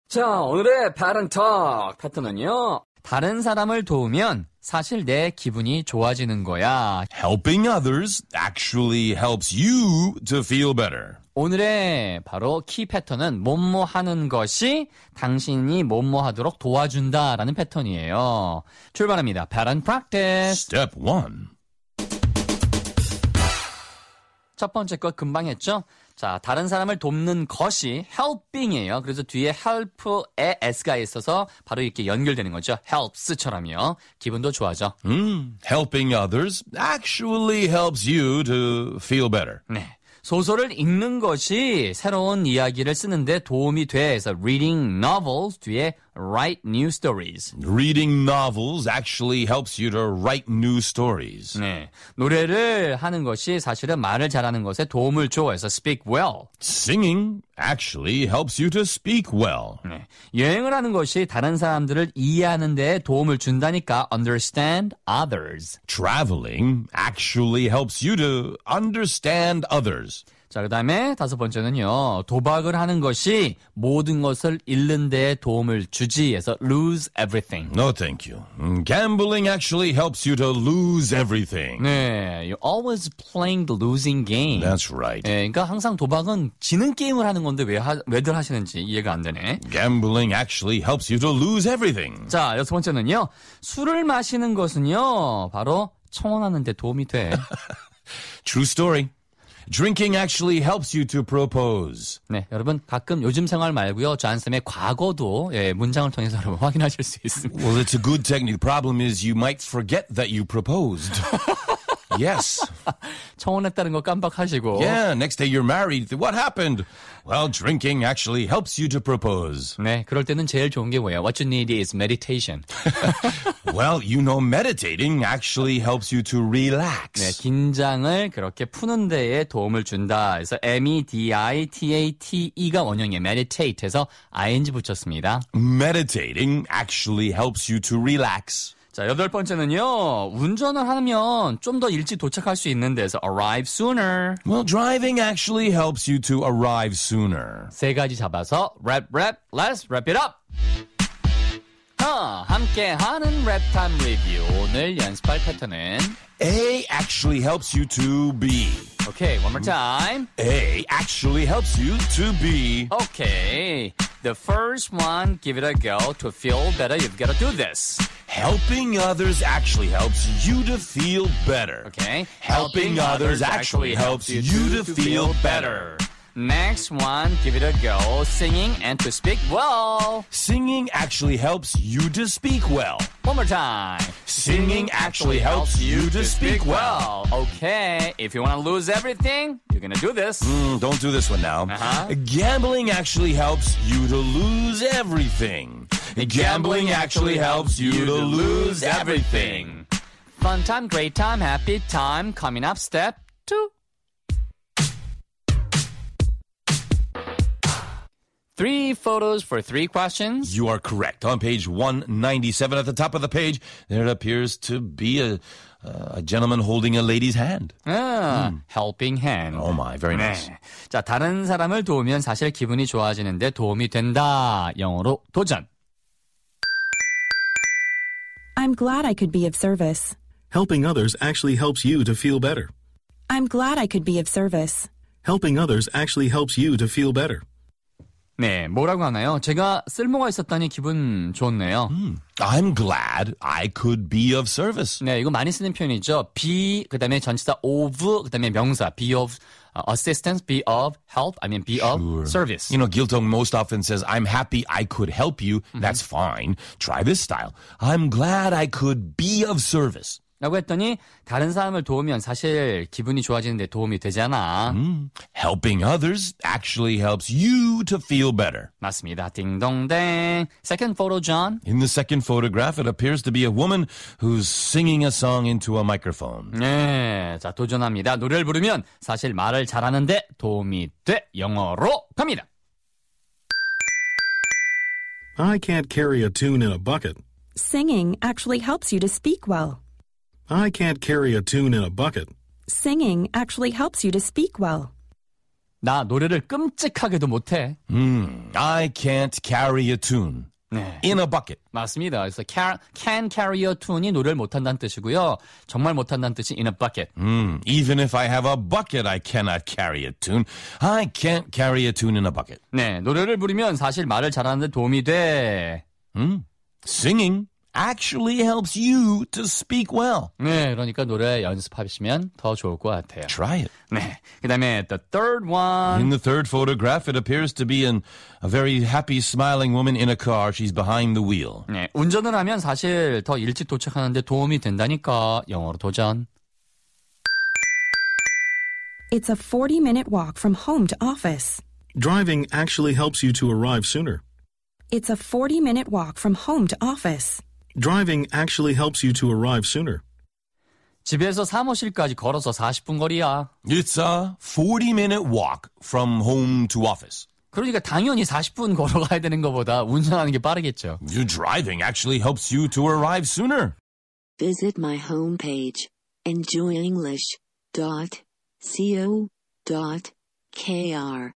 자, 오늘의 Pattern Talk 패턴은요. 다른 사람을 도우면 사실 내 기분이 좋아지는 거야. Helping others actually helps you to feel better. 오늘의 바로 키 패턴은 뭐뭐 하는 것이 당신이 뭐뭐 하도록 도와준다라는 패턴이에요. 출발합니다. Pattern Practice. Step 1. 첫 번째 거 금방 했죠? 자, 다른 사람을 돕는 것이 helping이에요. 그래서 뒤에 help에 s가 있어서 바로 이렇게 연결되는 거죠. helps처럼요. 기분도 좋아져. Helping others actually helps you to feel better. 네. 소설을 읽는 것이 새로운 이야기를 쓰는데 도움이 돼. 그래서 reading novels 뒤에 write new stories. Reading novels actually helps you to write new stories. 네. 노래를 하는 것이 사실은 말을 잘하는 것에 도움을 줘. 그래서 speak well. Singing actually helps you to speak well. 네. 여행을 하는 것이 다른 사람들을 이해하는 데 도움을 준다니까 understand others. Traveling actually helps you to understand others. 자, 그 다음에 다섯 번째는요. 도박을 하는 것이 모든 것을 잃는 데 도움을 주지. 해서 lose everything. No, thank you. Gambling actually helps you to lose everything. 네, you're always playing the losing game. That's right. 네, 그러니까 항상 도박은 지는 게임을 하는 건데 왜들 하시는지 이해가 안 되네. Gambling actually helps you to lose everything. 자, 여섯 번째는요. 술을 마시는 것은요. 바로 청혼하는 데 도움이 돼. True story. Drinking actually helps you to propose. 네, 여러분 가끔 요즘 생활 말고요. 존쌤의 과거도 문장을 통해서 여러분 확인하실 수 있습니다. Well, it's a good technique. The problem is you might forget that you proposed. Yes. 청혼했다는 거 깜빡하시고. Yeah, next day you're married. What happened? Well, drinking actually helps you to propose. 네, 그럴 때는 제일 좋은 게 뭐예요? What you need is meditation. Well, you know, meditating actually helps you to relax. 네, 긴장을 그렇게 푸는 데에 도움을 준다. 그래서 meditate가 원형이에요. meditate 해서 ing 붙였습니다. Meditating actually helps you to relax. 자, 여덟 번째는요. 운전을 하면 좀 더 일찍 도착할 수 있는 데서 arrive sooner. Well, driving actually helps you to arrive sooner. 세 가지 잡아서 let's wrap it up. 함께하는 랩타임 리뷰. 오늘 연습할 패턴은 A actually helps you to be. Okay, one more time. A actually helps you to be. Okay, the first one, give it a go. To feel better, you've got to do this. Helping others actually helps you to feel better. Okay, Helping others actually helps you to feel better. Next one, give it a go. Singing and to speak well. Singing actually helps you to speak well. One more time. Singing actually helps you to speak well. Okay, if you want to lose everything, you're going to do this. Don't do this one now. Uh-huh. Gambling actually helps you to lose everything. Gambling actually helps you to lose everything. Fun time, great time, happy time. Coming up, step 2. 3 photos for 3 questions. You are correct. On page 197 at the top of the page, there appears to be a gentleman holding a lady's hand. Helping hand. Oh my, very nice. 네. 자, 다른 사람을 도우면 사실 기분이 좋아지는데 도움이 된다. 영어로 도전. I'm glad I could be of service. Helping others actually helps you to feel better. I'm glad I could be of service. Helping others actually helps you to feel better. 네, 뭐라고 하나요? 제가 쓸모가 있었다니 기분 좋네요. I'm glad I could be of service. 네, 이거 많이 쓰는 표현이죠. be, 그 다음에 전치사 of, 그 다음에 명사, be of assistance, be of help, I mean be of service. You know, Giltong most often says, I'm happy I could help you. That's fine. Try this style. I'm glad I could be of service. 라고 했더니 다른 사람을 도우면 사실 기분이 좋아지는데 도움이 되잖아. Helping others actually helps you to feel better. 맞습니다. 딩동댕. Second photo, John. In the second photograph, it appears to be a woman who's singing a song into a microphone. 네, 자 도전합니다. 노래를 부르면 사실 말을 잘하는데 도움이 돼. 영어로 갑니다. I can't carry a tune in a bucket. Singing actually helps you to speak well. I can't carry a tune in a bucket. Singing actually helps you to speak well. 나 노래를 끔찍하게도 못해. I can't carry a tune 네. in a bucket. 맞습니다. 그래서 can carry a tune이 노래를 못한다는 뜻이고요. 정말 못한다는 뜻이 in a bucket. Even if I have a bucket, I cannot carry a tune. I can't carry a tune in a bucket. 네, 노래를 부르면 사실 말을 잘하는 데 도움이 돼. Singing actually helps you to speak well. 네, 그러니까 노래 연습하시면 더 좋을 것 같아요. Try it. 네, 그 다음에 the third one. In the third photograph, it appears to be a very happy, smiling woman in a car. She's behind the wheel. 네, 운전을 하면 사실 더 일찍 도착하는데 도움이 된다니까 영어로 도전. It's a 40-minute walk from home to office. Driving actually helps you to arrive sooner. It's a 40-minute walk from home to office. Driving actually helps you to arrive sooner. 집에서 사무실까지 걸어서 40분 거리야. It's a 40-minute walk from home to office. 그러니까 당연히 40분 걸어가야 되는 것보다 운전하는 게 빠르겠죠. Your driving actually helps you to arrive sooner. Visit my homepage, enjoyenglish.co.kr.